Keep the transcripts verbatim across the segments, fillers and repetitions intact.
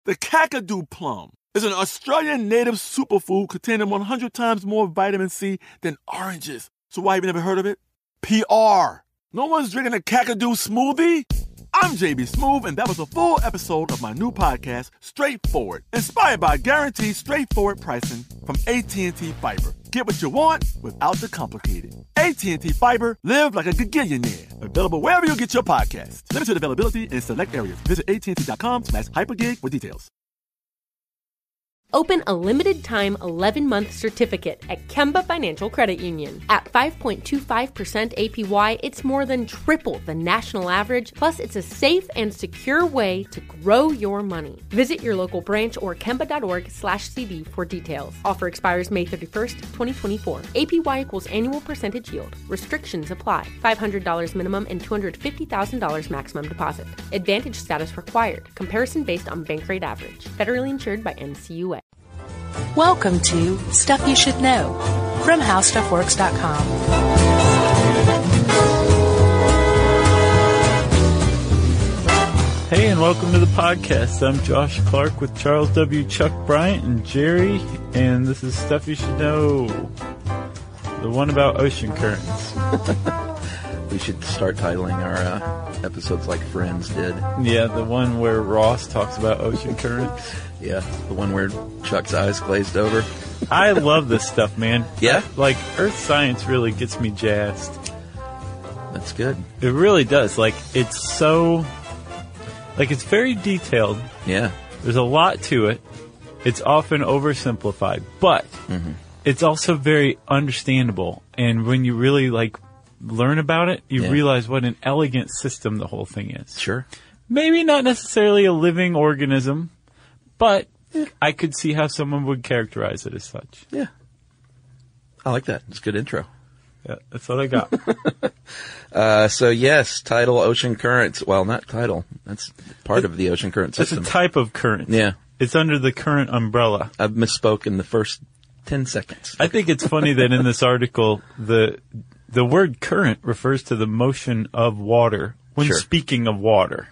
The Kakadu plum is an Australian native superfood containing one hundred times more vitamin C than oranges. So why have you never heard of it? P R. No one's drinking a Kakadu smoothie? I'm J B Smoove, and that was a full episode of my new podcast, Straightforward, inspired by guaranteed straightforward pricing from A T and T Fiber. Get what you want without the complicated. A T and T Fiber, live like a gigillionaire. Available wherever you get your podcasts. Limited availability in select areas. Visit AT&T.com slash hypergig for details. Open a limited-time eleven-month certificate at Kemba Financial Credit Union. At five point two five percent A P Y, it's more than triple the national average, plus it's a safe and secure way to grow your money. Visit your local branch or kemba.org slash CD for details. Offer expires May thirty-first, twenty twenty-four. A P Y equals annual percentage yield. Restrictions apply. five hundred dollars minimum and two hundred fifty thousand dollars maximum deposit. Advantage status required. Comparison based on bank rate average. Federally insured by N C U A. Welcome to Stuff You Should Know from How Stuff Works dot com. Hey, and welcome to the podcast. I'm Josh Clark with Charles W. Chuck Bryant and Jerry, and this is Stuff You Should Know, the one about ocean currents. We should start titling our uh, episodes like Friends did. Yeah, the one where Ross talks about ocean currents. Yeah, the one where Chuck's eyes glazed over. I love this stuff, man. Yeah? I, like, earth science really gets me jazzed. That's good. It really does. Like, it's so... Like, it's very detailed. Yeah. There's a lot to it. It's often oversimplified. But mm-hmm. it's also very understandable. And when you really, like, learn about it, you yeah. realize what an elegant system the whole thing is. Sure. Maybe not necessarily a living organism, but yeah. I could see how someone would characterize it as such. Yeah. I like that. It's a good intro. Yeah, that's what I got. uh, so, yes, tidal ocean currents. Well, not tidal. That's part of the ocean current system. It's a type of current. Yeah. It's under the current umbrella. I've misspoke in the first ten seconds. I think it's funny that in this article, the the word current refers to the motion of water when sure. speaking of water.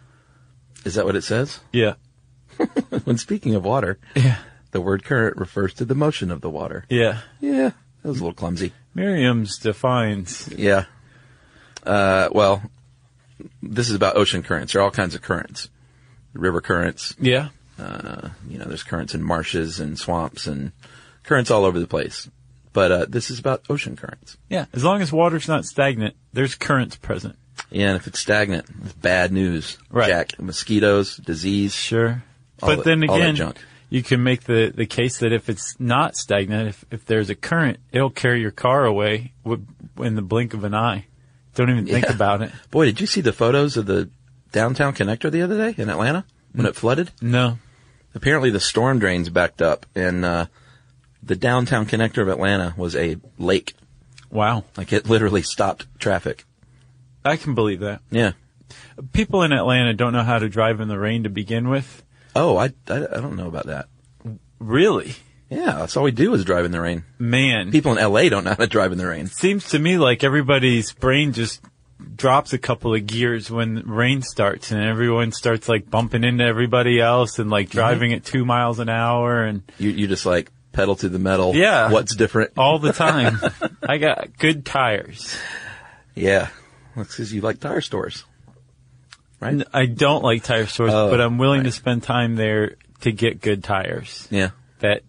Is that what it says? Yeah. When speaking of water, yeah. the word current refers to the motion of the water. Yeah. Yeah. That was a little clumsy. Merriam's defines. Yeah. Uh, well, this is about ocean currents. There are all kinds of currents. River currents. Yeah. Uh, you know, there's currents in marshes and swamps and currents all over the place. But uh, this is about ocean currents. Yeah. As long as water's not stagnant, there's currents present. Yeah, and if it's stagnant, it's bad news. Right. Jack, mosquitoes, disease. Sure. All but that, then again, junk. You can make the, the case that if it's not stagnant, if, if there's a current, it'll carry your car away w- in the blink of an eye. Don't even think yeah. about it. Boy, did you see the photos of the downtown connector the other day in Atlanta when mm. it flooded? No. Apparently the storm drains backed up, and uh, the downtown connector of Atlanta was a lake. Wow. Like it literally stopped traffic. I can believe that. Yeah. People in Atlanta don't know how to drive in the rain to begin with. Oh, I, I, I don't know about that. Really? Yeah, that's all we do is drive in the rain. Man. People in L A don't know how to drive in the rain. Seems to me like everybody's brain just drops a couple of gears when rain starts and everyone starts like bumping into everybody else and like driving mm-hmm. at two miles an hour and... You, you just like pedal to the metal. Yeah. What's different? All the time. I got good tires. Yeah. That's because you like tire stores. Right? I don't like tire stores, oh, but I'm willing right. to spend time there to get good tires. Yeah. That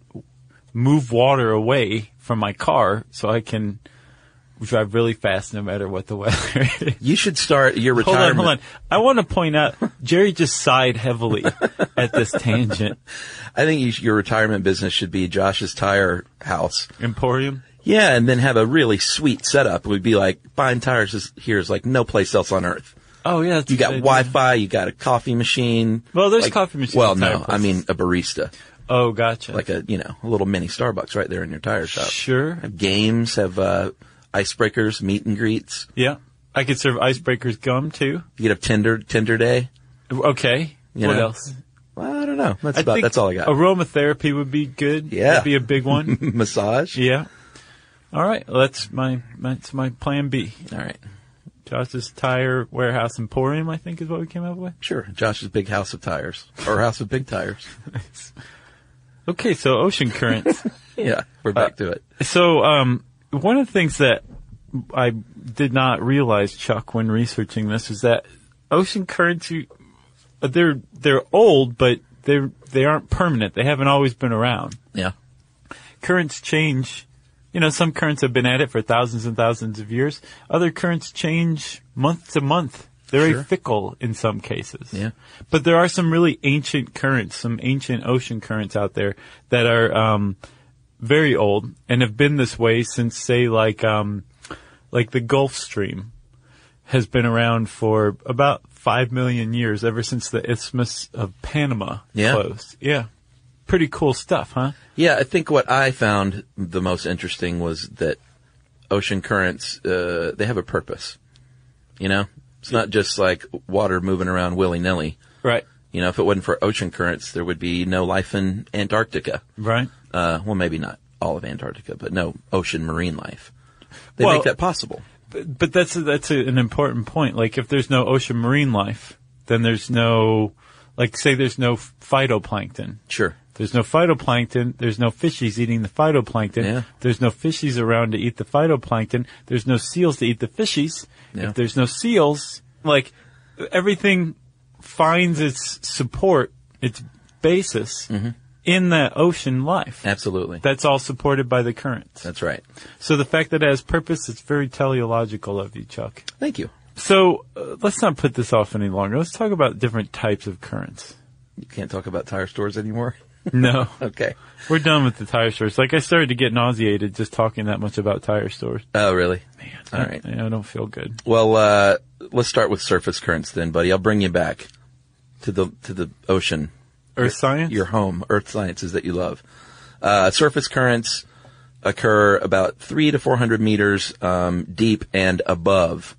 move water away from my car so I can drive really fast no matter what the weather is. You should start your retirement. Hold on, hold on. I want to point out, Jerry just sighed heavily at this tangent. I think you, your retirement business should be Josh's Tire House. Emporium? Yeah, and then have a really sweet setup. It would be like, buying tires is, here is like no place else on earth. Oh, yeah. You got Wi-Fi, you got a coffee machine. Well, there's like, coffee machines. Well, no, I mean a barista. Oh, gotcha. Like a, you know, a little mini Starbucks right there in your tire shop. Sure. Have games, have, uh, icebreakers, meet and greets. Yeah. I could serve icebreakers gum, too. You could have Tinder, Tinder Day. Okay. You what know? else? Well, I don't know. That's I about, think that's all I got. Aromatherapy would be good. Yeah. That'd be a big one. Massage. Yeah. All right. Well, that's my, that's my plan B. All right. Josh's Tire Warehouse Emporium, I think is what we came up with. Sure. Josh's Big House of Tires. Or House of Big Tires. Nice. Okay, so ocean currents. Yeah, we're back uh, to it. So, um, one of the things that I did not realize, Chuck, when researching this is that ocean currents, you, they're, they're old, but they're, they aren't permanent. They haven't always been around. Yeah. Currents change. You know, some currents have been at it for thousands and thousands of years. Other currents change month to month. They're Sure. very fickle in some cases. Yeah. But there are some really ancient currents, some ancient ocean currents out there that are, um, very old and have been this way since, say, like, um, like the Gulf Stream has been around for about five million years, ever since the Isthmus of Panama Yeah. closed. Yeah. Pretty cool stuff, huh? Yeah, I think what I found the most interesting was that ocean currents, uh, they have a purpose. You know? It's not just like water moving around willy-nilly. Right. You know, if it wasn't for ocean currents, there would be no life in Antarctica. Right. Uh, well, maybe not all of Antarctica, but no ocean marine life. They Well, make that possible. But, but that's a, that's a, an important point. Like, if there's no ocean marine life, then there's no, like, say there's no phytoplankton. Sure. There's no phytoplankton. There's no fishies eating the phytoplankton. Yeah. There's no fishies around to eat the phytoplankton. There's no seals to eat the fishies. Yeah. If there's no seals, like, everything finds its support, its basis Mm-hmm. in that ocean life. Absolutely. That's all supported by the currents. That's right. So the fact that it has purpose, it's very teleological of you, Chuck. Thank you. So uh, let's not put this off any longer. Let's talk about different types of currents. You can't talk about tire stores anymore? No. Okay. We're done with the tire stores. Like, I started to get nauseated just talking that much about tire stores. Oh, really? Man, All I, right. I don't feel good. Well, uh, let's start with surface currents then, buddy. I'll bring you back to the, to the ocean. Earth your, science? Your home, earth sciences that you love. Uh, surface currents occur about three to four hundred meters, um, deep and above.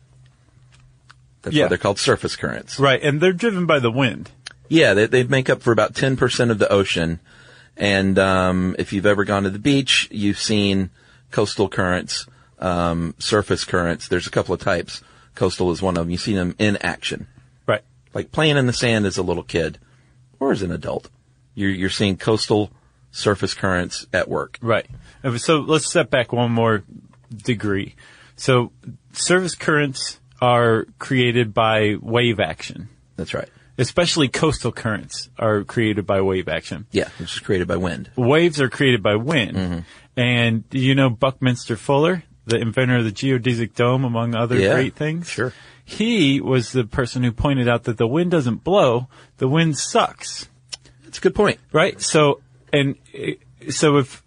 That's Yeah. why they're called surface currents. Right, and they're driven by the wind. Yeah, they, they make up for about ten percent of the ocean. And, um, if you've ever gone to the beach, you've seen coastal currents, um, surface currents. There's a couple of types. Coastal is one of them. You see them in action. Right. Like playing in the sand as a little kid or as an adult. You're, you're seeing coastal surface currents at work. Right. Uh, So let's step back one more degree. So surface currents are created by wave action. That's right. Especially coastal currents are created by wave action. Yeah, which is created by wind. Waves are created by wind. Mm-hmm. And do you know Buckminster Fuller, the inventor of the geodesic dome, among other Yeah, great things? sure. He was the person who pointed out that the wind doesn't blow, the wind sucks. That's a good point. Right? So, and, uh, so if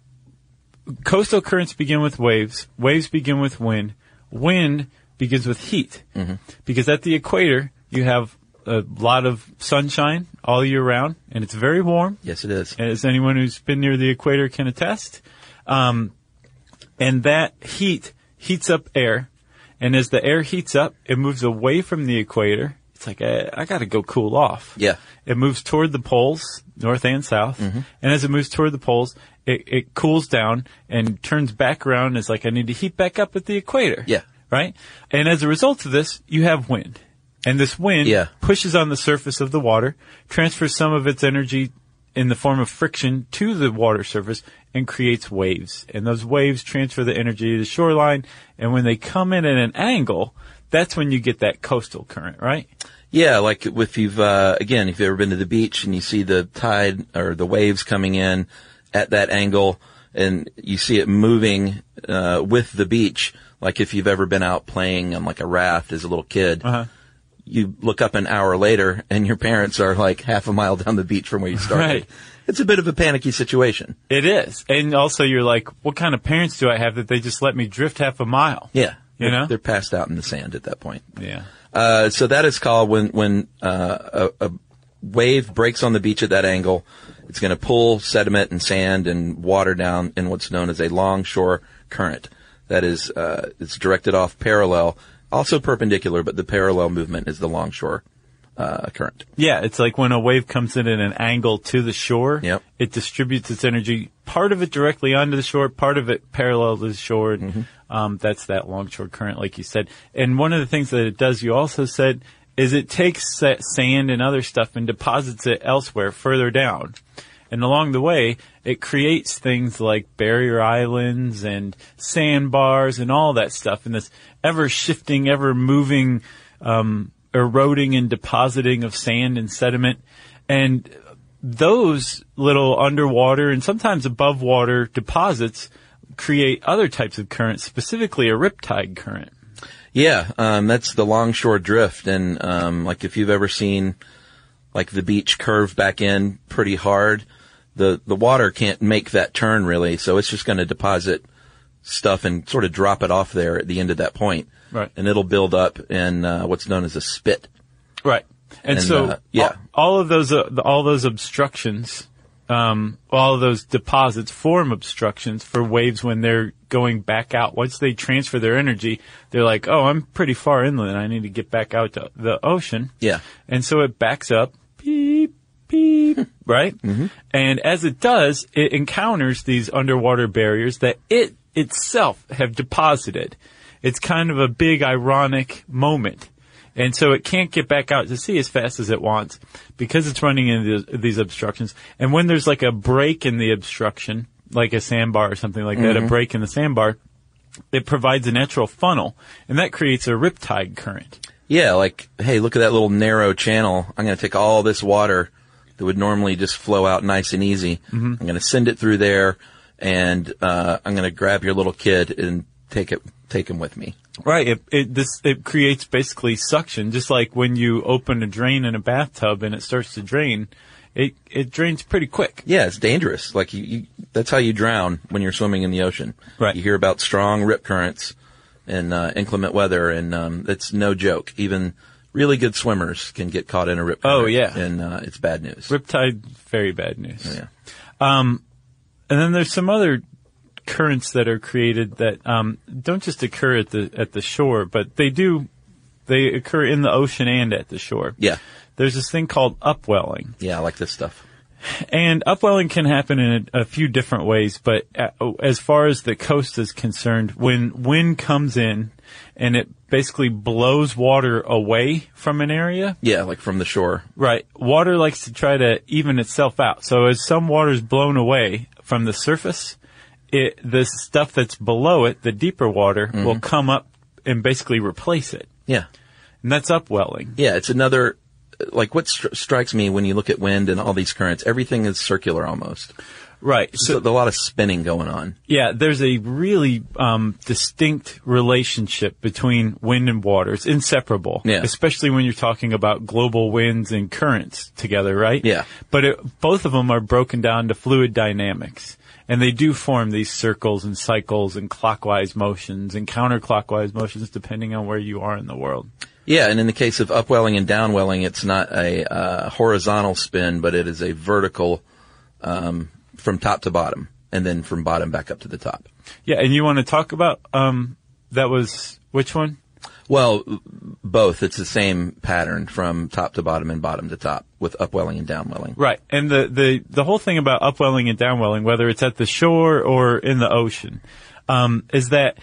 coastal currents begin with waves, waves begin with wind, wind begins with heat. Mm-hmm. Because at the equator, you have a lot of sunshine all year round, and it's very warm, Yes, it is. as anyone who's been near the equator can attest. Um, and that heat heats up air, and as the air heats up, it moves away from the equator. It's like, I, I gotta go cool off. Yeah. It moves toward the poles, north and south, Mm-hmm. and as it moves toward the poles, it, it cools down and turns back around and it's like, I need to heat back up at the equator. Yeah. Right? And as a result of this, you have wind. And this wind Yeah. pushes on the surface of the water, transfers some of its energy in the form of friction to the water surface, and creates waves. And those waves transfer the energy to the shoreline, and when they come in at an angle, that's when you get that coastal current, right? Yeah, like if you've, uh, again, if you've ever been to the beach and you see the tide or the waves coming in at that angle and you see it moving, uh, with the beach, like if you've ever been out playing on like a raft as a little kid, Uh-huh. you look up an hour later and your parents are like half a mile down the beach from where you started. Right. It's a bit of a panicky situation. It is. And also you're like, what kind of parents do I have that they just let me drift half a mile? Yeah. You They're- know? They're passed out in the sand at that point. Yeah. Uh, so that is called when, when, uh, a, a wave breaks on the beach at that angle. It's going to pull sediment and sand and water down in what's known as a longshore current. That is, uh, it's directed off parallel, also perpendicular, but the parallel movement is the longshore, uh, current. Yeah, it's like when a wave comes in at an angle to the shore, Yep. it distributes its energy, part of it directly onto the shore, part of it parallel to the shore. And, Mm-hmm. um, that's that longshore current, like you said. And one of the things that it does, you also said, is it takes sa- sand and other stuff and deposits it elsewhere, further down. And along the way, it creates things like barrier islands and sandbars and all that stuff in this ever-shifting, ever-moving, um, eroding and depositing of sand and sediment. And those little underwater and sometimes above water deposits create other types of currents, specifically a riptide current. Yeah, um, that's the longshore drift. And um, like if you've ever seen like the beach curve back in pretty hard, the, the water can't make that turn really. So it's just going to deposit stuff and sort of drop it off there at the end of that point. Right. And it'll build up in uh, what's known as a spit. Right. And, And, so, uh, yeah. all, all of those, uh, all those obstructions, um, all of those deposits form obstructions for waves when they're going back out. Once they transfer their energy, they're like, oh, I'm pretty far inland. I need to get back out to the ocean. Yeah. And so it backs up, beep, beep, right? Mm-hmm. And as it does, it encounters these underwater barriers that it itself have deposited. It's kind of a big ironic moment. And so it can't get back out to sea as fast as it wants because it's running into these, these obstructions. And when there's like a break in the obstruction, like a sandbar or something like that, Mm-hmm. a break in the sandbar, it provides a natural funnel, and that creates a riptide current. Yeah, like, hey, look at that little narrow channel. I'm going to take all this water that would normally just flow out nice and easy. Mm-hmm. I'm going to send it through there, and uh, I'm going to grab your little kid and take it, take him with me. Right. It, it, this, it creates basically suction, just like when you open a drain in a bathtub and it starts to drain, it, it drains pretty quick. Yeah, it's dangerous. Like you, you, that's how you drown when you're swimming in the ocean. Right. You hear about strong rip currents and uh, inclement weather, and um, it's no joke. Even really good swimmers can get caught in a rip current. Oh, yeah. And uh, it's bad news. Riptide, very bad news. Yeah. Um, and then there's some other currents that are created that um, don't just occur at the at the shore, but they do they occur in the ocean and at the shore. Yeah. There's this thing called upwelling, Yeah, I like this stuff. and upwelling can happen in a, a few different ways. But uh, as far as the coast is concerned, when wind comes in and it basically blows water away from an area. Yeah, like from the shore. Right. Water likes to try to even itself out. So as some water is blown away from the surface, it, the stuff that's below it, the deeper water, mm-hmm. will come up and basically replace it. Yeah. And that's upwelling. Yeah, it's another, like what stri- strikes me when you look at wind and all these currents, everything is circular almost. Right. So, so a lot of spinning going on. Yeah, there's a really um, distinct relationship between wind and water. It's inseparable. Yeah. Especially when you're talking about global winds and currents together, right? Yeah. But it, both of them are broken down to fluid dynamics. And they do form these circles and cycles and clockwise motions and counterclockwise motions depending on where you are in the world. Yeah, and in the case of upwelling and downwelling, it's not a uh, horizontal spin, but it is a vertical um, from top to bottom, and then from bottom back up to the top. Yeah, and you want to talk about, um, that was, which one? Well, both. It's the same pattern from top to bottom and bottom to top with upwelling and downwelling. Right. And the, the, the whole thing about upwelling and downwelling, whether it's at the shore or in the ocean, um, is that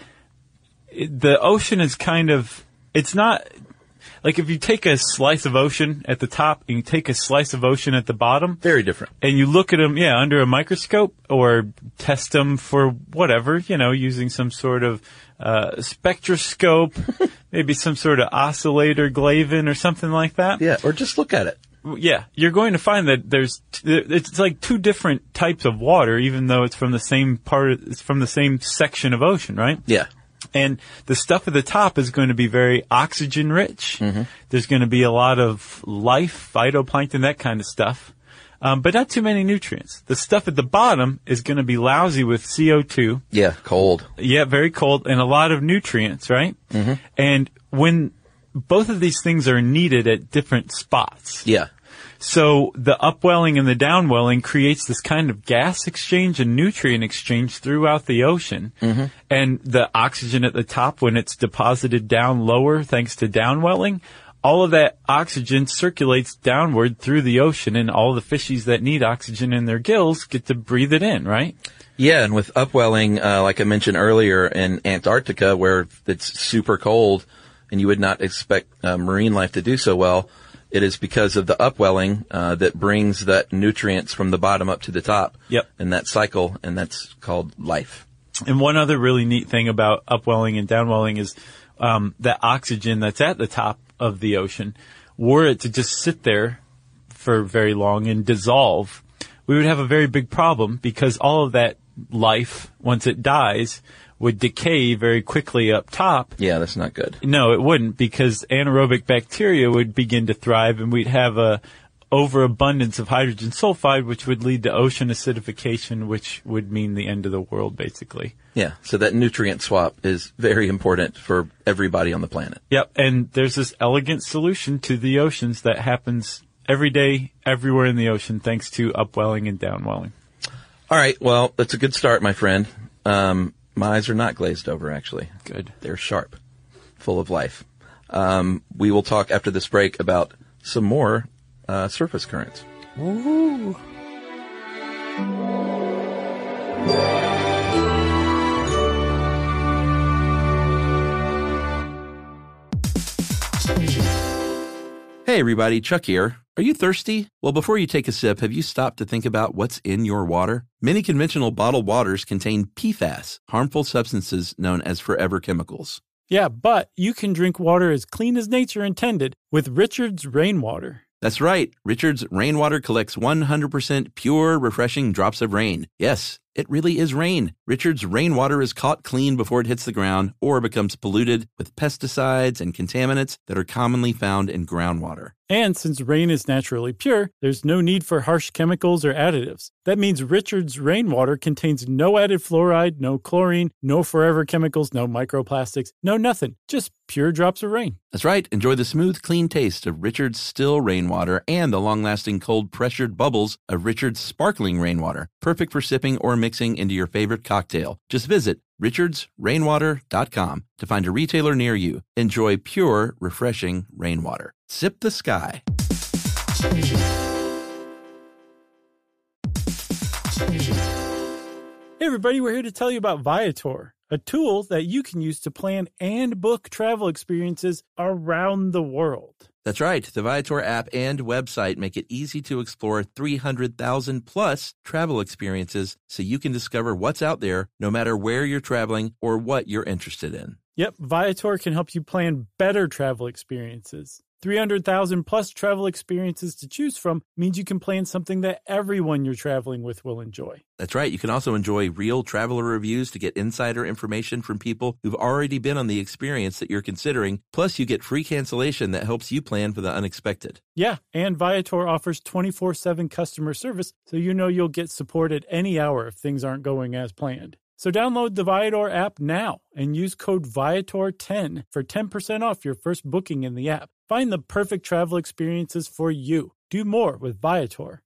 it, the ocean is kind of, it's not, like if you take a slice of ocean at the top and you take a slice of ocean at the bottom. Very different. And you look at them, yeah, under a microscope or test them for whatever, you know, using some sort of uh spectroscope, maybe some sort of oscillator glavin or something like that. Yeah, or just look at it. Yeah, you're going to find that there's, it's like two different types of water, even though it's from the same part, it's from the same section of ocean, right? Yeah. And the stuff at the top is going to be very oxygen rich. Mm-hmm. There's going to be a lot of life, phytoplankton, that kind of stuff. Um, but not too many nutrients. The stuff at the bottom is going to be lousy with C O two. Yeah, cold. Yeah, very cold, and a lot of nutrients, right? Mm-hmm. And when both of these things are needed at different spots. Yeah. So the upwelling and the downwelling creates this kind of gas exchange and nutrient exchange throughout the ocean. Mm-hmm. And the oxygen at the top, when it's deposited down lower thanks to downwelling, all of that oxygen circulates downward through the ocean, and all the fishies that need oxygen in their gills get to breathe it in, right? Yeah, and with upwelling, uh, like I mentioned earlier, in Antarctica, where it's super cold, and you would not expect uh, marine life to do so well, it is because of the upwelling uh, that brings that nutrients from the bottom up to the top. Yep. In that cycle, and that's called life. And one other really neat thing about upwelling and downwelling is um, that oxygen that's at the top of the ocean, were it to just sit there for very long and dissolve, we would have a very big problem, because all of that life, once it dies, would decay very quickly up top. Yeah, that's not good. No, it wouldn't, because anaerobic bacteria would begin to thrive, and we'd have a overabundance of hydrogen sulfide, which would lead to ocean acidification, which would mean the end of the world, basically. Yeah, so that nutrient swap is very important for everybody on the planet. Yep, and there's this elegant solution to the oceans that happens every day, everywhere in the ocean, thanks to upwelling and downwelling. All right, well, that's a good start, my friend. Um, my eyes are not glazed over, actually. Good. They're sharp, full of life. Um, we will talk after this break about some more uh, surface currents. Ooh. Hey everybody, Chuck here. Are you thirsty? Well, before you take a sip, have you stopped to think about what's in your water? Many conventional bottled waters contain P FAS, harmful substances known as forever chemicals. Yeah, but you can drink water as clean as nature intended with Richard's Rainwater. That's right. Richard's Rainwater collects one hundred percent pure, refreshing drops of rain. Yes, it really is rain. Richard's Rainwater is caught clean before it hits the ground or becomes polluted with pesticides and contaminants that are commonly found in groundwater. And since rain is naturally pure, there's no need for harsh chemicals or additives. That means Richard's Rainwater contains no added fluoride, no chlorine, no forever chemicals, no microplastics, no nothing. Just pure drops of rain. That's right. Enjoy the smooth, clean taste of Richard's still rainwater and the long-lasting cold pressured bubbles of Richard's sparkling rainwater. Perfect for sipping or mixing into your favorite cocktail. Just visit richards rainwater dot com to find a retailer near you. Enjoy pure, refreshing rainwater. Sip the sky. Hey everybody, we're here to tell you about Viator, a tool that you can use to plan and book travel experiences around the world. That's right. The Viator app and website make it easy to explore three hundred thousand plus travel experiences so you can discover what's out there no matter where you're traveling or what you're interested in. Yep, Viator can help you plan better travel experiences. three hundred thousand plus travel experiences to choose from means you can plan something that everyone you're traveling with will enjoy. That's right. You can also enjoy real traveler reviews to get insider information from people who've already been on the experience that you're considering. Plus, you get free cancellation that helps you plan for the unexpected. Yeah, and Viator offers twenty-four seven customer service, so you know you'll get support at any hour if things aren't going as planned. So download the Viator app now and use code Viator ten for ten percent off your first booking in the app. Find the perfect travel experiences for you. Do more with Viator.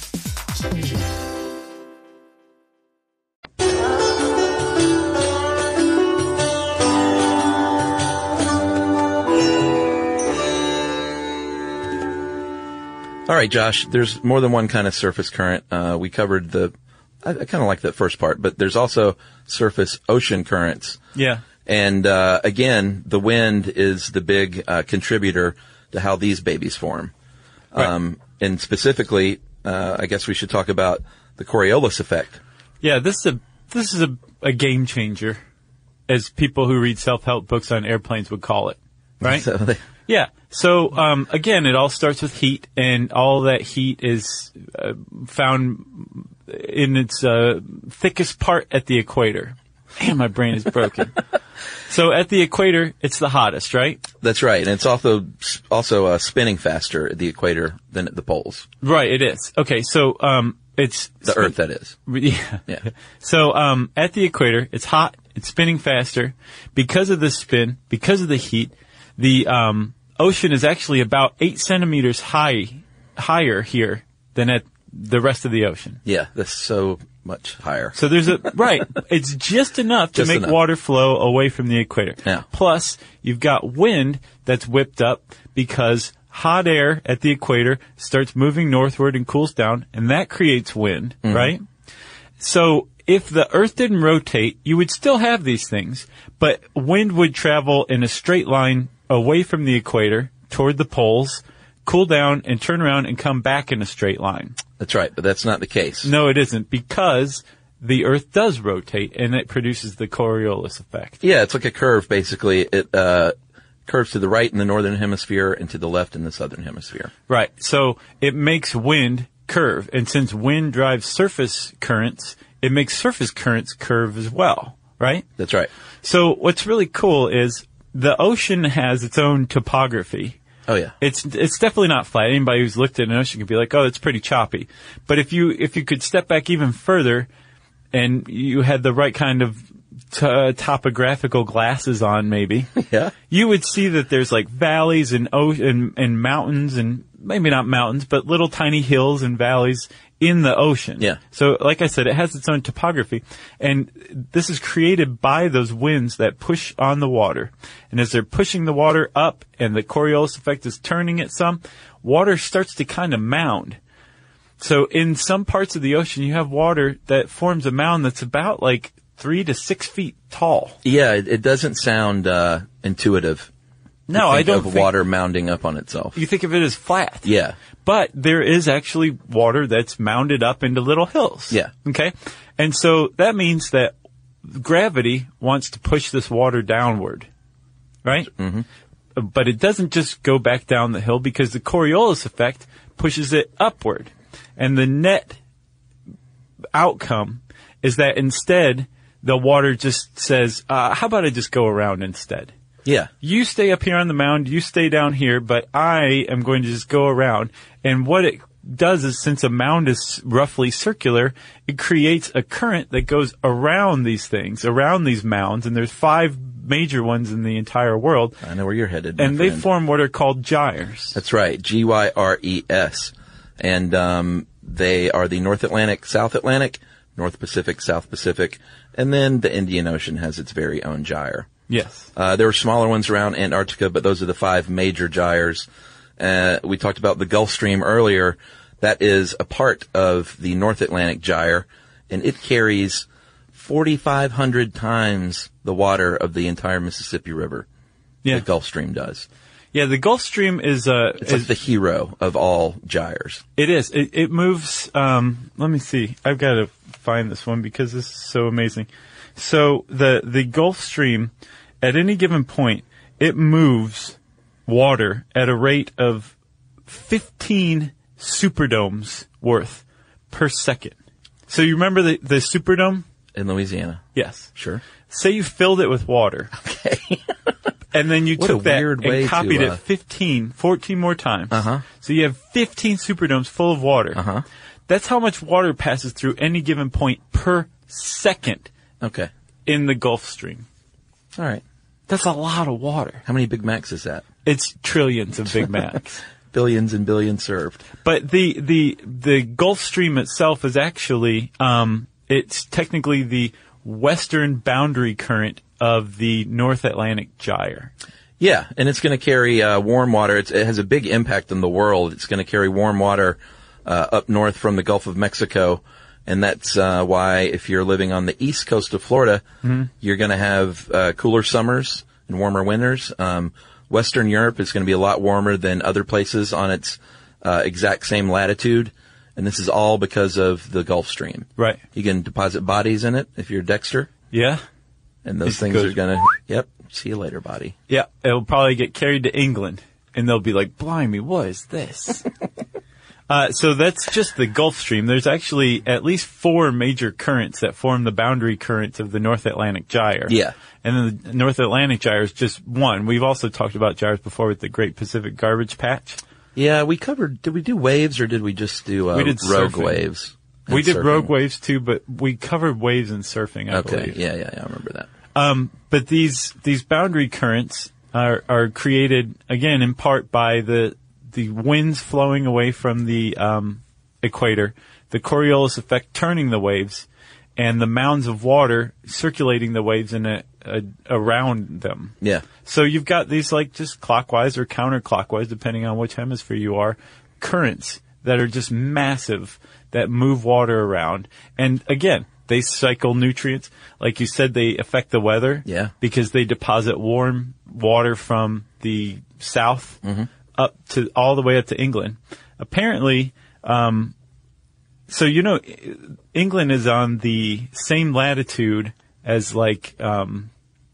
All right, Josh, there's more than one kind of surface current. Uh, we covered the, I, I kind of like that first part, but there's also surface ocean currents. Yeah. And, uh, again, the wind is the big, uh, contributor to how these babies form. Right. Um, and specifically, uh, I guess we should talk about the Coriolis effect. Yeah, this is a, this is a, a game changer, as people who read self-help books on airplanes would call it. Right? So they, Yeah. So, um, again, it all starts with heat, and all that heat is uh, found in its uh, thickest part at the equator. Man, my brain is broken. So at the equator, it's the hottest, right? That's right. And it's also, also uh, spinning faster at the equator than at the poles. Right, it is. Okay, so um, it's... The spin- Earth, that is. Yeah. Yeah. So um, at the equator, it's hot, it's spinning faster. Because of the spin, because of the heat, the... Um, ocean is actually about eight centimeters high, higher here than at the rest of the ocean. Yeah, that's so much higher. So there's a, right, it's just enough to Just make enough. water flow away from the equator. Yeah. Plus, you've got wind that's whipped up because hot air at the equator starts moving northward and cools down, and that creates wind, mm-hmm. right? So if the Earth didn't rotate, you would still have these things, but wind would travel in a straight line away from the equator toward the poles, cool down, and turn around and come back in a straight line. That's right, but that's not the case. No, it isn't, because the Earth does rotate, and it produces the Coriolis effect. Yeah, it's like a curve, basically. It uh curves to the right in the northern hemisphere and to the left in the southern hemisphere. Right. So it makes wind curve, and since wind drives surface currents, it makes surface currents curve as well, right? That's right. So what's really cool is the ocean has its own topography. Oh yeah. It's it's definitely not flat. Anybody who's looked at an ocean can be like, "Oh, it's pretty choppy." But if you if you could step back even further and you had the right kind of t- topographical glasses on, maybe, yeah, you would see that there's like valleys and, o- and and mountains, and maybe not mountains, but little tiny hills and valleys in the ocean. Yeah. So, like I said, it has its own topography, and this is created by those winds that push on the water. And as they're pushing the water up, and the Coriolis effect is turning it some, water starts to kind of mound. So in some parts of the ocean, you have water that forms a mound that's about like three to six feet tall. Yeah, it, it doesn't sound uh, intuitive. No, I don't of think water mounding up on itself. You think of it as flat. Yeah. But there is actually water that's mounded up into little hills. Yeah. Okay? And so that means that gravity wants to push this water downward. Right? Mm-hmm. But it doesn't just go back down the hill, because the Coriolis effect pushes it upward. And the net outcome is that instead, the water just says, uh, how about I just go around instead? Yeah. You stay up here on the mound, you stay down here, but I am going to just go around. And what it does is, since a mound is roughly circular, it creates a current that goes around these things, around these mounds, and there's five major ones in the entire world. I know where you're headed, my And they friend. form what are called gyres. That's right, G Y R E S. And um they are the North Atlantic, South Atlantic, North Pacific, South Pacific, and then the Indian Ocean has its very own gyre. Yes. Uh, there were smaller ones around Antarctica, but those are the five major gyres. Uh, we talked about the Gulf Stream earlier. That is a part of the North Atlantic gyre, and it carries forty-five hundred times the water of the entire Mississippi River. Yeah. The Gulf Stream does. Yeah, the Gulf Stream is, uh, It's is like the hero of all gyres. It is. It, it moves, um, let me see. I've got to find this one because this is so amazing. So the, the Gulf Stream, at any given point, it moves water at a rate of fifteen Superdomes worth per second. So you remember the, the Superdome? In Louisiana. Yes. Sure. Say you filled it with water. Okay. And then you What took a that weird way and copied to, uh, it fifteen, fourteen more times. Uh-huh. So you have fifteen Superdomes full of water. Uh-huh. That's how much water passes through any given point per second Okay. in the Gulf Stream. All right. That's a lot of water. How many Big Macs is that? It's trillions of Big Macs. Billions and billions served. But the, the, the Gulf Stream itself is actually, um, it's technically the western boundary current of the North Atlantic gyre. Yeah, and it's going to carry uh, warm water. It's, it has a big impact on the world. It's going to carry warm water uh, up north from the Gulf of Mexico, and that's uh, why if you're living on the east coast of Florida, mm-hmm. you're going to have uh, cooler summers and warmer winters. Um, Western Europe is going to be a lot warmer than other places on its uh, exact same latitude, and this is all because of the Gulf Stream. Right. You can deposit bodies in it if you're Dexter. Yeah. And those It things goes- are going to, yep, see you later, body. Yeah, it'll probably get carried to England, and they'll be like, blimey, what is this? uh, so that's just the Gulf Stream. There's actually at least four major currents that form the boundary currents of the North Atlantic gyre. Yeah. And then the North Atlantic gyre is just one. We've also talked about gyres before with the Great Pacific Garbage Patch. Yeah, we covered, did we do waves or did we just do uh, We did rogue surfing. waves? We And did surfing. rogue waves too, but we covered waves and surfing, I Okay, believe. yeah, yeah, yeah, I remember that. Um, but these, these boundary currents are, are created, again, in part by the, the winds flowing away from the, um, equator, the Coriolis effect turning the waves, and the mounds of water circulating the waves in a, a, around them. Yeah. So you've got these like just clockwise or counterclockwise, depending on which hemisphere you are, currents that are just massive that move water around. And again, they cycle nutrients. Like you said, they affect the weather. Yeah. Because they deposit warm water from the south mm-hmm. up to all the way up to England. Apparently, um, so you know, England is on the same latitude as like um,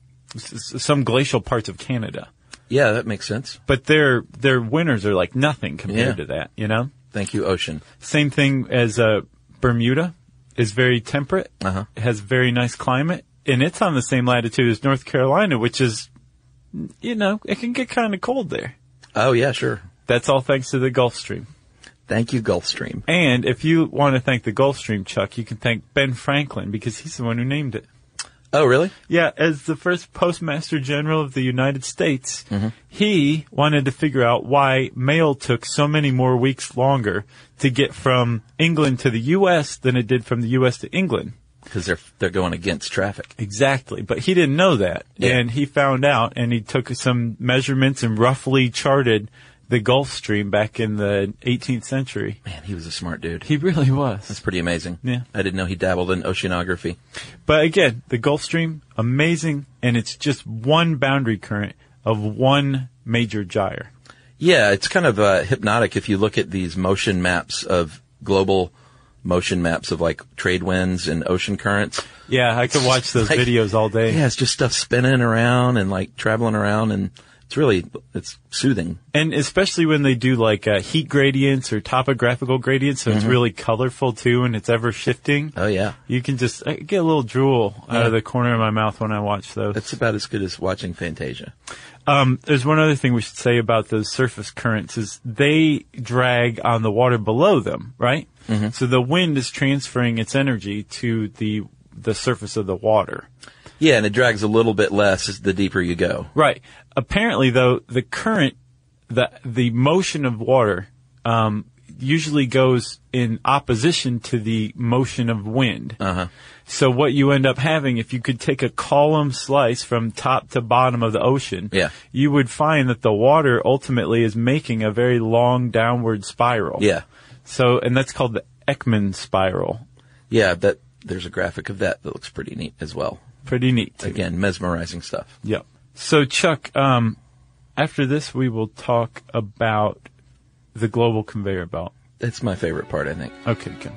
s- some glacial parts of Canada. Yeah, that makes sense. But their their winters are like nothing compared Yeah. to that, you know? Thank you, ocean. Same thing as uh, Bermuda is very temperate, Uh-huh. has very nice climate, and it's on the same latitude as North Carolina, which is, you know, it can get kind of cold there. Oh, yeah, sure. That's all thanks to the Gulf Stream. Thank you, Gulfstream. And if you want to thank the Gulf Stream, Chuck, you can thank Ben Franklin because he's the one who named it. Oh, really? Yeah, as the first Postmaster General of the United States, Mm-hmm. he wanted to figure out why mail took so many more weeks longer to get from England to the U S than it did from the U S to England. Because they're they're going against traffic. Exactly, but he didn't know that. Yeah. And he found out, and he took some measurements and roughly charted the Gulf Stream back in the eighteenth century. Man, he was a smart dude. He really was. That's pretty amazing. Yeah. I didn't know he dabbled in oceanography. But again, the Gulf Stream, amazing, and it's just one boundary current of one major gyre. Yeah, it's kind of uh, hypnotic if you look at these motion maps of global motion maps of like trade winds and ocean currents. Yeah, I could watch those Like, videos all day. Yeah, it's just stuff spinning around and like traveling around, and it's really, it's soothing. And especially when they do like uh, heat gradients or topographical gradients, so it's really colorful too, and it's ever shifting. Oh yeah. You can just I get a little drool out Yeah. of the corner of my mouth when I watch those. That's about as good as watching Fantasia. Um, there's one other thing we should say about those surface currents is they drag on the water below them, right? Mm-hmm. So the wind is transferring its energy to the the surface of the water. Yeah, and it drags a little bit less as the deeper you go. Right. Apparently, though, the current, the the motion of water, um, usually goes in opposition to the motion of wind. Uh-huh. So what you end up having, if you could take a column slice from top to bottom of the ocean, Yeah. you would find that the water ultimately is making a very long downward spiral. Yeah. So, and that's called the Ekman spiral. Yeah, that there's a graphic of that that looks pretty neat as well. Pretty neat, too. Again, mesmerizing stuff. Yep. So, Chuck, um, after this, we will talk about the global conveyor belt. That's my favorite part, I think. Okay, good.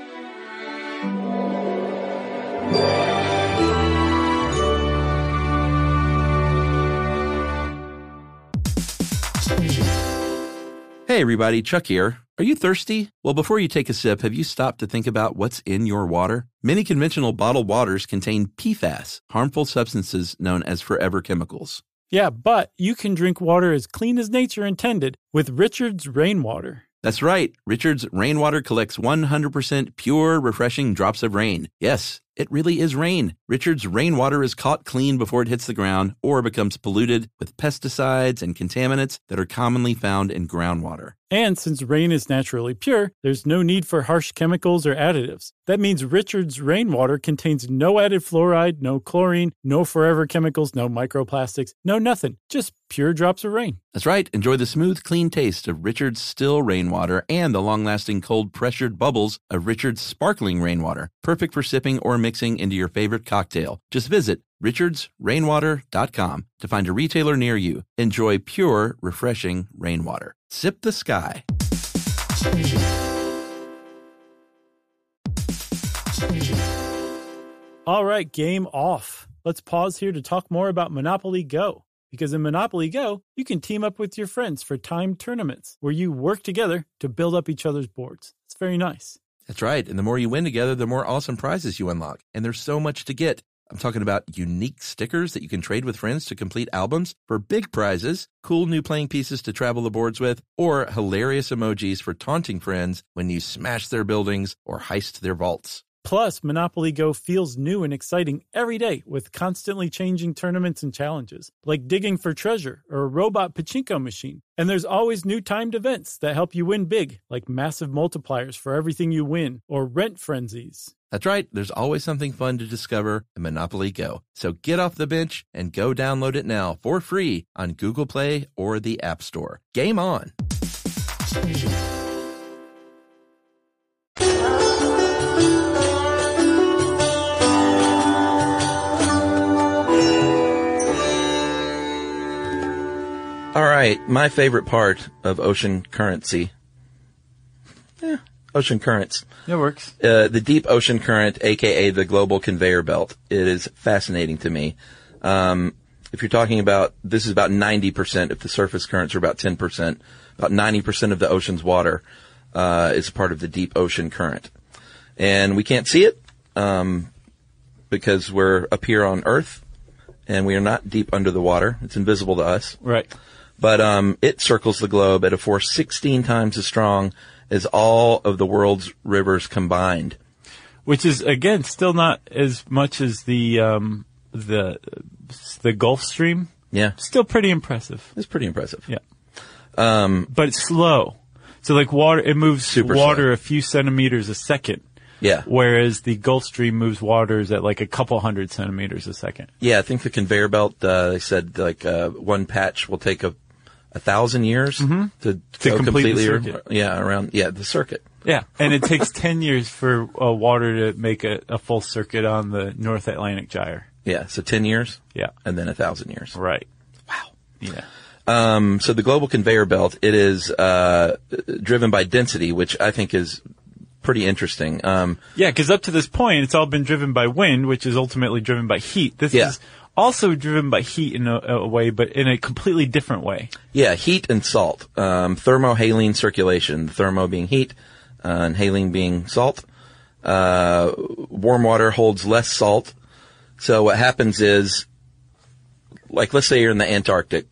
Hey everybody, Chuck here. Are you thirsty? Well, before you take a sip, have you stopped to think about what's in your water? Many conventional bottled waters contain P FAS, harmful substances known as forever chemicals. Yeah, but you can drink water as clean as nature intended with Richard's Rainwater. That's right. Richard's Rainwater collects one hundred percent pure, refreshing drops of rain. Yes, it really is rain. Richard's Rainwater is caught clean before it hits the ground or becomes polluted with pesticides and contaminants that are commonly found in groundwater. And since rain is naturally pure, there's no need for harsh chemicals or additives. That means Richard's Rainwater contains no added fluoride, no chlorine, no forever chemicals, no microplastics, no nothing. Just pure drops of rain. That's right. Enjoy the smooth, clean taste of Richard's still rainwater and the long-lasting cold pressured bubbles of Richard's sparkling rainwater. Perfect for sipping or mixing into your favorite cocktail. Just visit richards rainwater dot com to find a retailer near you. Enjoy pure, refreshing rainwater. Sip the sky. All right, game off. Let's pause here to talk more about Monopoly Go. Because in Monopoly Go, you can team up with your friends for timed tournaments where you work together to build up each other's boards. It's very nice. That's right. And the more you win together, the more awesome prizes you unlock. And there's so much to get. I'm talking about unique stickers that you can trade with friends to complete albums for big prizes, cool new playing pieces to travel the boards with, or hilarious emojis for taunting friends when you smash their buildings or heist their vaults. Plus, Monopoly Go feels new and exciting every day with constantly changing tournaments and challenges, like digging for treasure or a robot pachinko machine. And there's always new timed events that help you win big, like massive multipliers for everything you win or rent frenzies. That's right, there's always something fun to discover in Monopoly Go. So get off the bench and go download it now for free on Google Play or the App Store. Game on! All right, my favorite part of ocean currency. Yeah, ocean currents. It works. Uh, the deep ocean current, aka the global conveyor belt. It is fascinating to me. Um, if you're talking about, this is about ninety percent, if the surface currents are about ten percent, about ninety percent of the ocean's water, uh, is part of the deep ocean current. And we can't see it, um, because we're up here on Earth, and we are not deep under the water. It's invisible to us. Right. But, um, it circles the globe at a force sixteen times as strong as all of the world's rivers combined. Which is, again, still not as much as the, um, the, the Gulf Stream. Yeah. Still pretty impressive. It's pretty impressive. Yeah. Um, but it's slow. So like water, it moves Super water slow. a few centimeters a second. Yeah. Whereas the Gulf Stream moves waters at like a couple hundred centimeters a second. Yeah, I think the conveyor belt, uh, they said like, uh, one patch will take a, a thousand years mm-hmm. to, to go complete completely, the circuit. yeah, around, yeah, the circuit. Yeah. And it takes ten years for uh, water to make a, a full circuit on the North Atlantic Gyre. Yeah, so ten years. Yeah. And then a thousand years. Right. Wow. Yeah. Um, so the global conveyor belt, it is, uh, driven by density, which I think is pretty interesting. Um, yeah, because up to this point, it's all been driven by wind, which is ultimately driven by heat. This yeah. is also driven by heat in a, a way, but in a completely different way. Yeah, heat and salt. Um, thermohaline circulation. Thermo being heat, uh, and haline being salt. Uh, warm water holds less salt. So what happens is, like, let's say you're in the Antarctic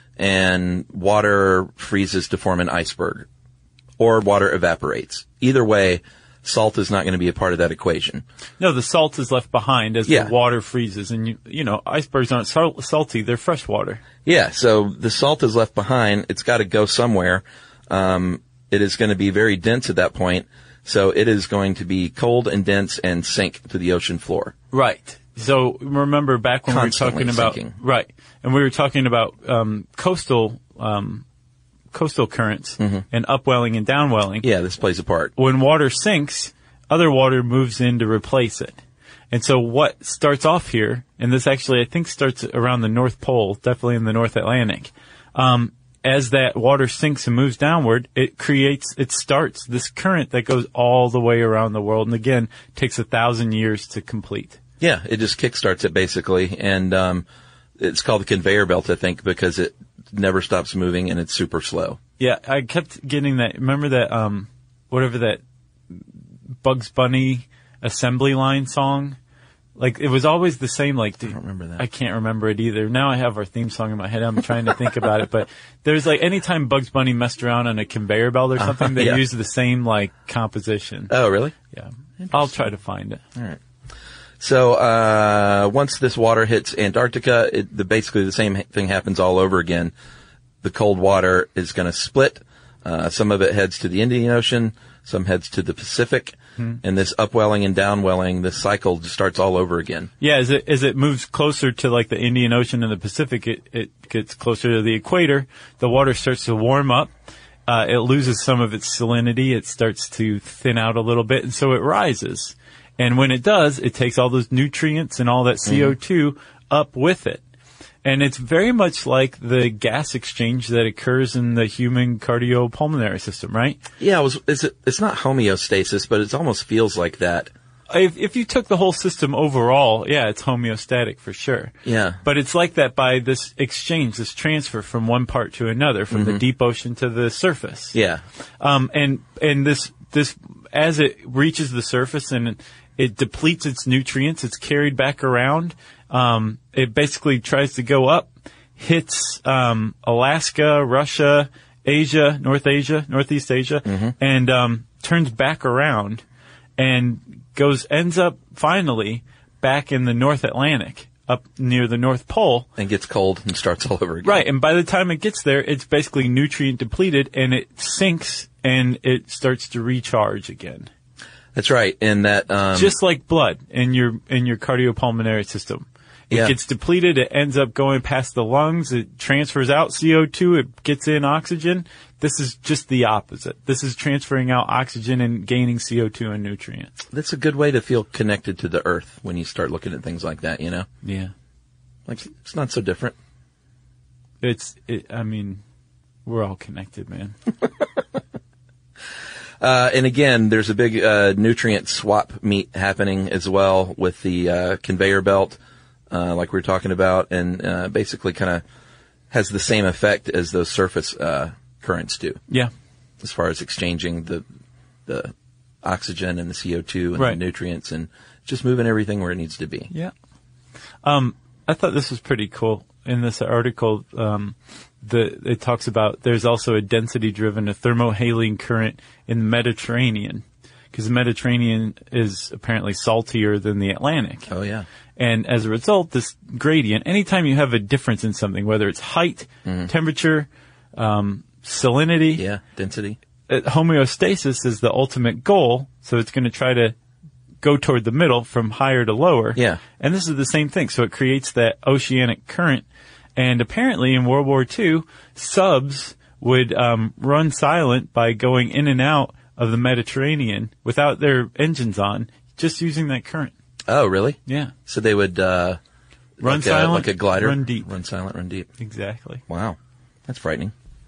and water freezes to form an iceberg, or water evaporates. Either way, salt is not going to be a part of that equation. No, the salt is left behind as yeah. the water freezes. And, you, you know, icebergs aren't sal- salty. They're fresh water. Yeah, so the salt is left behind. It's got to go somewhere. Um, it is going to be very dense at that point. So it is going to be cold and dense and sink to the ocean floor. Right. So remember back when Constantly we were talking about, sinking. right. And we were talking about, um, coastal, um, coastal currents mm-hmm. and upwelling and downwelling. Yeah, this plays a part. When water sinks, other water moves in to replace it. And so what starts off here, and this actually I think starts around the North Pole, definitely in the North Atlantic, um, as that water sinks and moves downward, it creates, it starts this current that goes all the way around the world, and again, takes a thousand years to complete. Yeah, it just kickstarts it basically, and um, it's called the conveyor belt, I think, because it never stops moving and it's super slow. Yeah, I kept getting that. Remember that, um, whatever that Bugs Bunny assembly line song? Like, it was always the same, like, dude, I don't remember that. I can't remember it either. Now I have our theme song in my head. I'm trying to think about it, but there's like, anytime Bugs Bunny messed around on a conveyor belt or something, uh, they yeah. used the same, like, composition. Oh, really? Yeah. I'll try to find it. All right. So, uh, once this water hits Antarctica, it, the, basically the same thing happens all over again. The cold water is going to split. Uh, some of it heads to the Indian Ocean, some heads to the Pacific, hmm. and this upwelling and downwelling, this cycle just starts all over again. Yeah, as it, as it moves closer to like the Indian Ocean and the Pacific, it, it gets closer to the equator. The water starts to warm up. Uh, it loses some of its salinity. It starts to thin out a little bit, and so it rises. And when it does, it takes all those nutrients and all that C O two mm-hmm. up with it. And it's very much like the gas exchange that occurs in the human cardiopulmonary system, right? Yeah, it was, it's, it's not homeostasis, but it almost feels like that. If, if you took the whole system overall, yeah, it's homeostatic for sure. Yeah. But it's like that by this exchange, this transfer from one part to another, from mm-hmm. the deep ocean to the surface. Yeah. Um, and, and this, this, as it reaches the surface and it depletes its nutrients, it's carried back around. Um, it basically tries to go up, hits, um, Alaska, Russia, Asia, North Asia, Northeast Asia, mm-hmm. and, um, turns back around and goes, ends up finally back in the North Atlantic, up near the North Pole. And gets cold and starts all over again. Right. And by the time it gets there, it's basically nutrient depleted and it sinks and it starts to recharge again. That's right. And that, um, just like blood in your, in your cardiopulmonary system. It yeah. gets depleted. It ends up going past the lungs. It transfers out C O two. It gets in oxygen. This is just the opposite. This is transferring out oxygen and gaining C O two and nutrients. That's a good way to feel connected to the earth when you start looking at things like that, you know? Yeah. Like, it's not so different. It's, it, I mean, we're all connected, man. Uh, and again, there's a big, uh, nutrient swap meet happening as well with the, uh, conveyor belt, uh, like we were talking about, and, uh, basically kind of has the same effect as those surface, uh, currents do. Yeah. As far as exchanging the, the oxygen and the C O two and right. the nutrients and just moving everything where it needs to be. Yeah. Um, I thought this was pretty cool. In this article, um, the, it talks about there's also a density-driven, a thermohaline current in the Mediterranean, because the Mediterranean is apparently saltier than the Atlantic. Oh, yeah. And as a result, this gradient, anytime you have a difference in something, whether it's height, mm-hmm. temperature, um, salinity. Yeah, density. Uh, homeostasis is the ultimate goal, so it's going to try to go toward the middle from higher to lower. Yeah. And this is the same thing. So it creates that oceanic current. And apparently in World War Two, subs would um, run silent by going in and out of the Mediterranean without their engines on, just using that current. Oh, really? Yeah. So they would uh, run like silent, a, like a glider, run deep. Run silent, run deep. Exactly. Wow, that's frightening.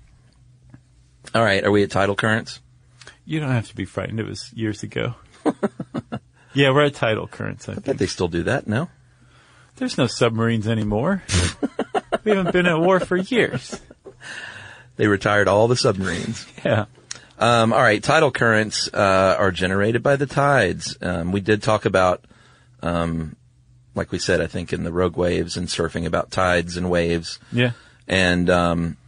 All right, are we at tidal currents? You don't have to be frightened. It was years ago. Yeah, we're at tidal currents. I, I think. bet they still do that. No, there's no submarines anymore. We haven't been at war for years. They retired all the submarines. Yeah. Um, all right, tidal currents uh, are generated by the tides. Um, we did talk about, um, like we said, I think in the Rogue Waves and surfing about tides and waves. Yeah. And um,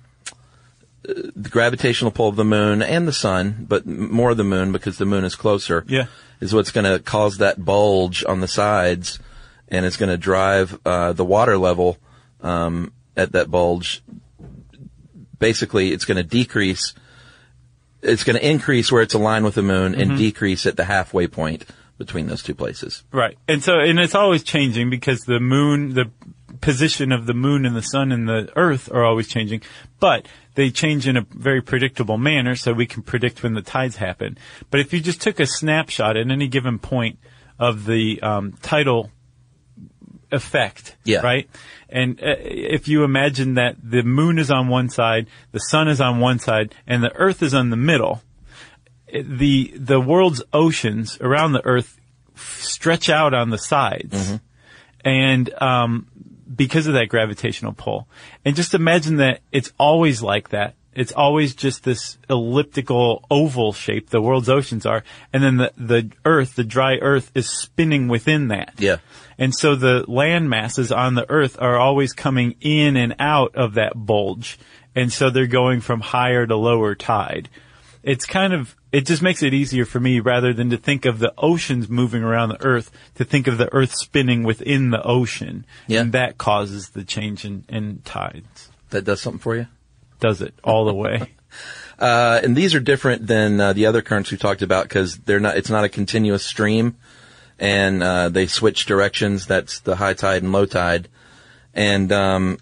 the gravitational pull of the moon and the sun, but more the moon because the moon is closer. Yeah. Is what's going to cause that bulge on the sides, and it's going to drive uh, the water level um, at that bulge. Basically, it's going to decrease. It's going to increase where it's aligned with the moon and mm-hmm. decrease at the halfway point between those two places. Right. And so, and it's always changing because the moon, the position of the moon and the sun and the earth are always changing, but they change in a very predictable manner so we can predict when the tides happen. But if you just took a snapshot at any given point of the um, tidal effect, yeah. right? And uh, if you imagine that the moon is on one side, the sun is on one side, and the earth is on the middle, the the world's oceans around the earth stretch out on the sides. Mm-hmm. And um because of that gravitational pull. And just imagine that it's always like that. It's always just this elliptical oval shape the world's oceans are. And then the, the earth, the dry earth, is spinning within that. Yeah. And so the land masses on the earth are always coming in and out of that bulge. And so they're going from higher to lower tide. It's kind of, it just makes it easier for me rather than to think of the oceans moving around the earth, to think of the earth spinning within the ocean. Yeah. And that causes the change in, in tides. That does something for you? Does it all the way. uh, and these are different than uh, the other currents we talked about because they're not, it's not a continuous stream and, uh, they switch directions. That's the high tide and low tide. And, um,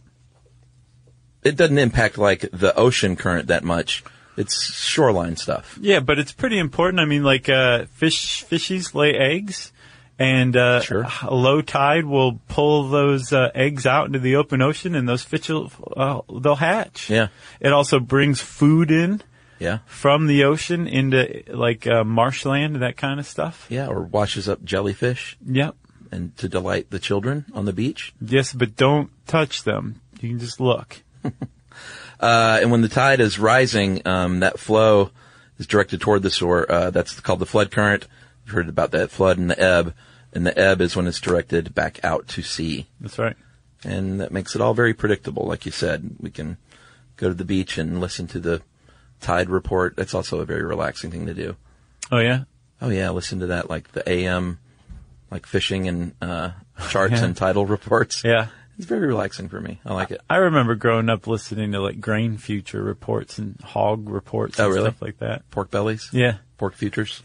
it doesn't impact like the ocean current that much. It's shoreline stuff. Yeah, but it's pretty important. I mean, like, uh, fish, fishies lay eggs, and, uh, sure. a low tide will pull those, uh, eggs out into the open ocean, and those fish will, uh, they'll hatch. Yeah. It also brings food in. Yeah. From the ocean into, like, uh, marshland, that kind of stuff. Yeah, or washes up jellyfish. Yep. And to delight the children on the beach. Yes, but don't touch them. You can just look. Uh, and when the tide is rising, um, that flow is directed toward the shore. Uh, that's called the flood current. You've heard about that flood and the ebb. And the ebb is when it's directed back out to sea. That's right. And that makes it all very predictable. Like you said, we can go to the beach and listen to the tide report. That's also a very relaxing thing to do. Oh, yeah? Oh, yeah. Listen to that, like the A M, like fishing and, uh, charts yeah. and tidal reports. Yeah. It's very relaxing for me. I like it. I remember growing up listening to like grain future reports and hog reports and oh, really? stuff like that. Pork bellies? Yeah. Pork futures? Yeah.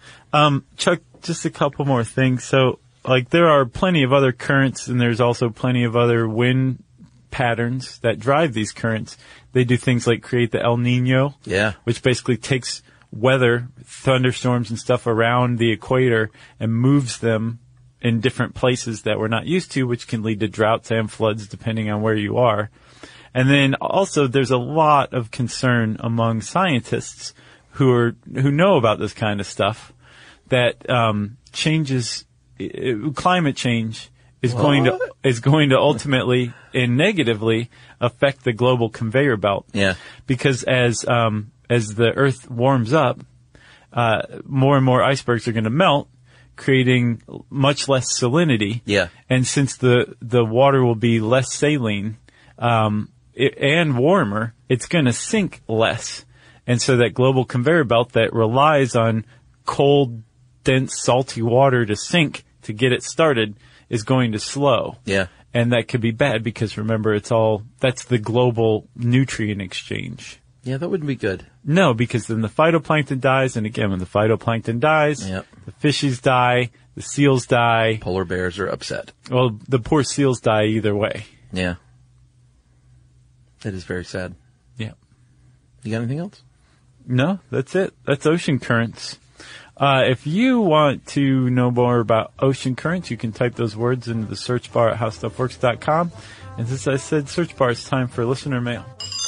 Um, Chuck, just a couple more things. So, like, there are plenty of other currents, and there's also plenty of other wind patterns that drive these currents. They do things like create the El Nino, Yeah. which basically takes weather, thunderstorms and stuff around the equator and moves them in different places that we're not used to, which can lead to droughts and floods depending on where you are. And then also there's a lot of concern among scientists who are, who know about this kind of stuff that, um, changes, uh, climate change is What? going to, is going to ultimately and negatively affect the global conveyor belt. Yeah. Because as, um, as the earth warms up, uh, more and more icebergs are going to melt, creating much less salinity. Yeah. And since the, the water will be less saline, um, it, and warmer, it's going to sink less. And so that global conveyor belt that relies on cold, dense, salty water to sink to get it started is going to slow. Yeah. And that could be bad because remember, it's all, that's the global nutrient exchange. Yeah, that wouldn't be good. No, because then the phytoplankton dies, and again, when the phytoplankton dies, Yep. the fishes die, the seals die. Polar bears are upset. Well, the poor seals die either way. Yeah. That is very sad. Yeah. You got anything else? No, that's it. That's ocean currents. Uh, if you want to know more about ocean currents, you can type those words into the search bar at how stuff works dot com. And as I said, search bar, it's time for listener mail.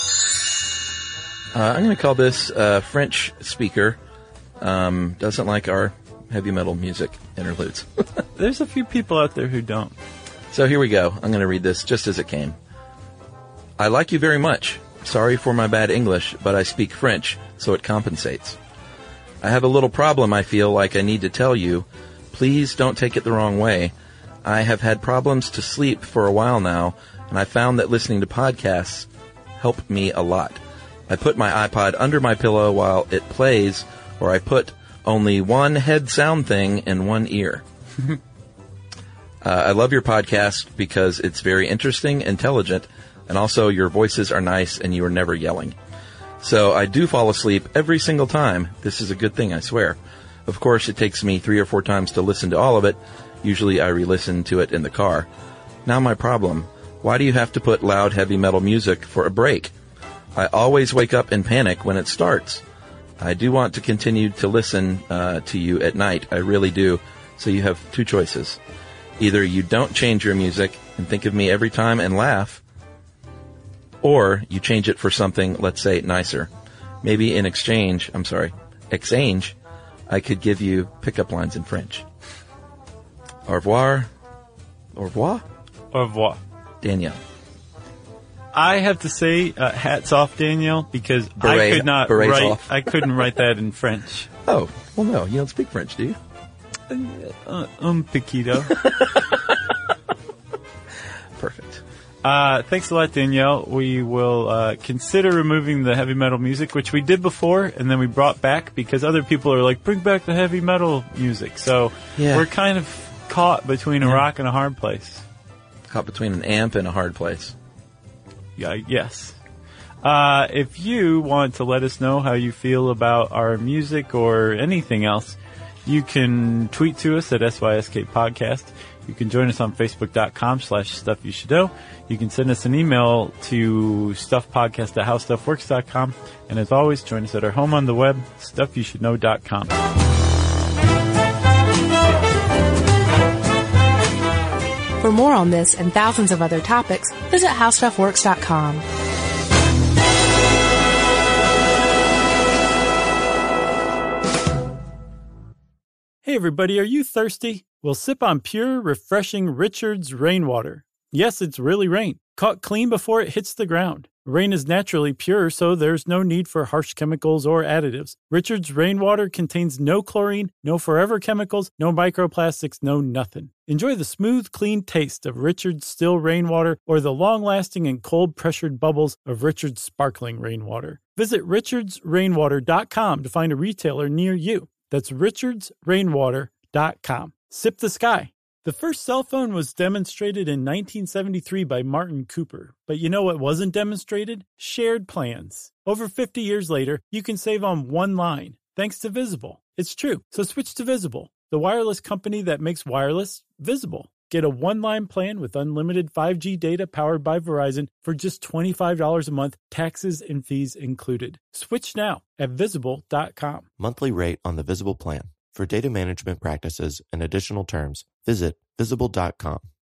Uh, I'm going to call this uh, French speaker. Um, doesn't like our heavy metal music interludes. There's a few people out there who don't. So here we go. I'm going to read this just as it came. I like you very much. Sorry for my bad English, but I speak French, so it compensates. I have a little problem I feel like I need to tell you. Please don't take it the wrong way. I have had problems to sleep for a while now, and I found that listening to podcasts help me a lot. I put my iPod under my pillow while it plays, or I put only one head sound thing in one ear. uh, I love your podcast because it's very interesting, intelligent, and also your voices are nice and you are never yelling. So I do fall asleep every single time. This is a good thing, I swear. Of course, it takes me three or four times to listen to all of it. Usually I re-listen to it in the car. Now my problem. Why do you have to put loud heavy metal music for a break? I always wake up in panic when it starts. I do want to continue to listen uh, to you at night. I really do. So you have two choices. Either you don't change your music and think of me every time and laugh, or you change it for something, let's say, nicer. Maybe in exchange, I'm sorry, exchange, I could give you pickup lines in French. Au revoir. Au revoir. Au revoir. Danielle. I have to say, uh, hats off, Danielle, because Beret- I could not berets write, off. I couldn't write that in French. Oh, well, no, you don't speak French, do you? Uh, um, Piquito. Perfect. Uh, thanks a lot, Danielle. We will uh, consider removing the heavy metal music, which we did before, and then we brought back because other people are like, bring back the heavy metal music. So Yeah. we're kind of caught between a rock and a hard place. Caught between an amp and a hard place. Yeah, yes. Uh, if you want to let us know how you feel about our music or anything else, you can tweet to us at S Y S K Podcast. You can join us on Facebook.com slash Stuff You Should Know. You can send us an email to stuffpodcast at how stuff works dot com. And as always, join us at our home on the web, stuff you should know dot com. For more on this and thousands of other topics, visit how stuff works dot com. Hey everybody, are you thirsty? Well, sip on pure, refreshing Richard's rainwater. Yes, it's really rain, caught clean before it hits the ground. Rain is naturally pure, so there's no need for harsh chemicals or additives. Richard's rainwater contains no chlorine, no forever chemicals, no microplastics, no nothing. Enjoy the smooth, clean taste of Richard's still rainwater or the long-lasting and cold-pressured bubbles of Richard's sparkling rainwater. Visit richards rainwater dot com to find a retailer near you. That's richards rainwater dot com. Sip the sky. The first cell phone was demonstrated in nineteen seventy-three by Martin Cooper. But you know what wasn't demonstrated? Shared plans. Over fifty years later, you can save on one line, thanks to Visible. It's true. So switch to Visible, the wireless company that makes wireless visible. Get a one-line plan with unlimited five G data powered by Verizon for just twenty-five dollars a month, taxes and fees included. Switch now at visible dot com. Monthly rate on the Visible plan. For data management practices and additional terms, visit visible dot com.